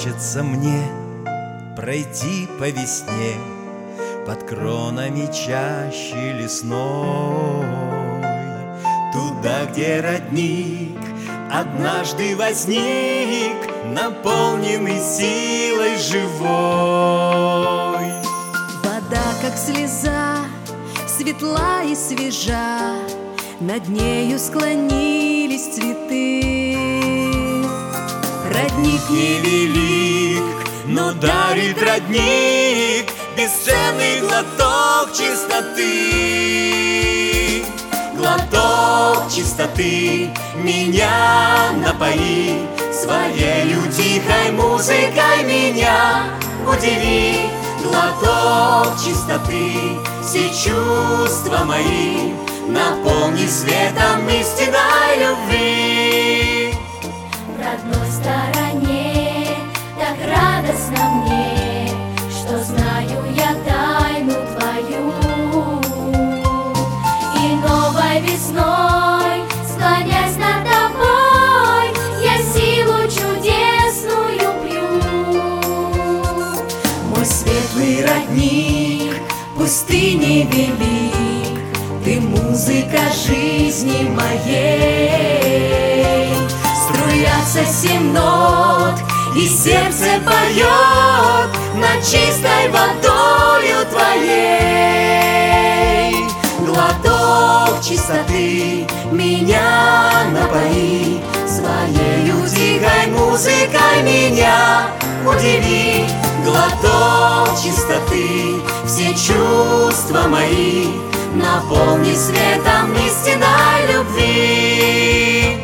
Хочется мне пройти по весне под кронами чащи лесной, туда, где родник однажды возник, наполненный силой живой. Вода, как слеза, светла и свежа, над нею склонились цветы. Родник невелик, но дарит родник бесценный глоток чистоты. Глоток чистоты меня напои, своею тихой музыкой меня удиви. Глоток чистоты, все чувства мои наполни светом истинной любви. В родной стороне так радостно мне, что знаю я тайну твою. И новой весной, склонясь над тобой, я силу чудесную пью. Мой светлый родник, пустыни велик, ты музыка жизни моей. Струятся 7 нот, и сердце поет над чистой водою твоей. Глоток чистоты меня напои, своею тихой музыкой меня удиви. Глоток чистоты, все чувства мои наполни светом истинной любви.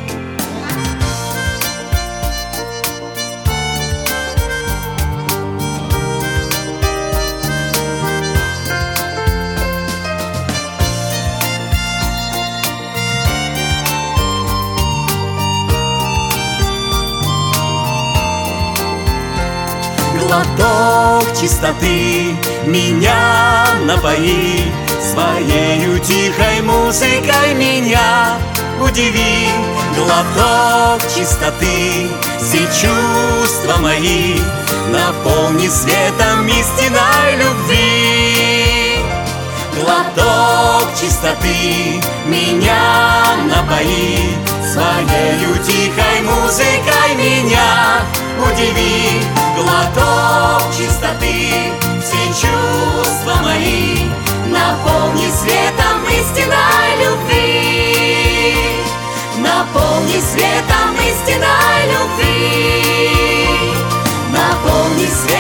Глоток чистоты меня напои, своею тихой музыкой меня удиви. Глоток чистоты, все чувства мои наполни светом истинной любви. Глоток чистоты меня напои, своею тихой музыкой меня удиви. Глоток чистоты, все чувства мои наполни светом истинной любви. Наполни светом истинной любви. Наполни светом